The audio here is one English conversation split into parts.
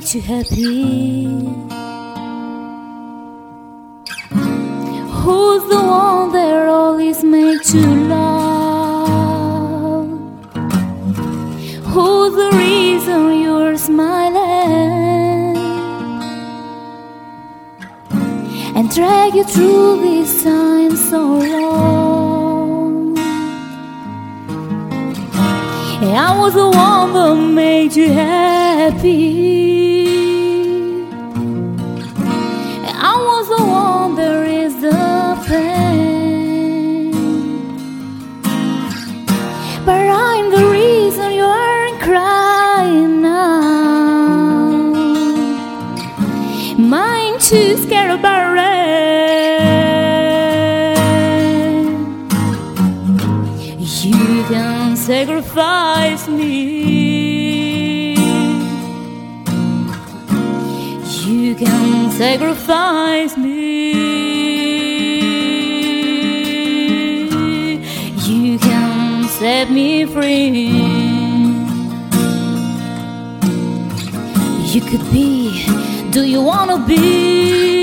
makes you happy? Who's the one that always makes you laugh? Who's the reason you're smiling and drag you through this time so long? I was the one that made you happy. I was the one that raised the pain. But I'm the reason you aren't crying now. Mine too scared about rain. You can sacrifice me. You can sacrifice me. You can set me free. You could be, do you wanna be?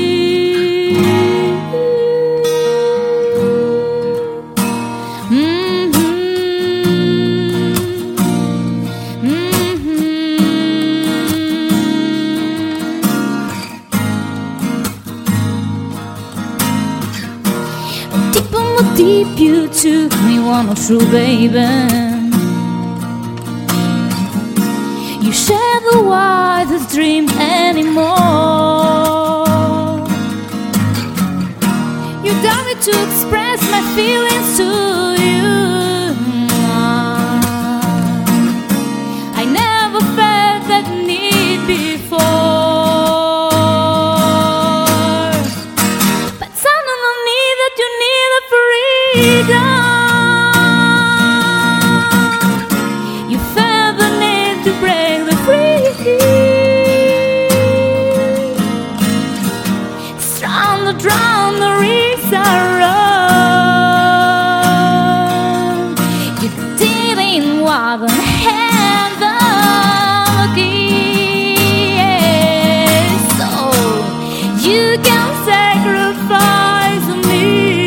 Deep you took me one or true, baby. You share the wildest dream anymore. You got me to express my feelings to you. I never felt that need before, but suddenly that you need a freedom. You felt the need to break the free. Drown the risks are wrong. You didn't walk on heaven again. So you can sacrifice me.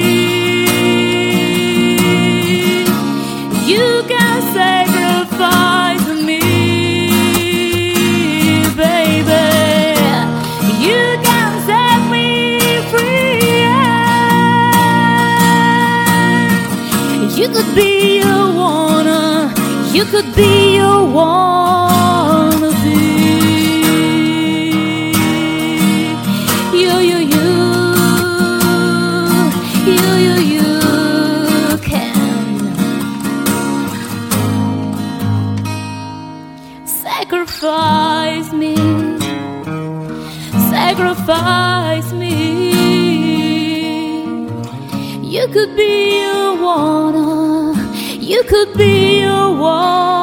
You can sacrifice me, baby. You can set me free. You could be a wanna. You could be a wanna be. You can sacrifice me, sacrifice me. You could be a wanna, you could be a wanna.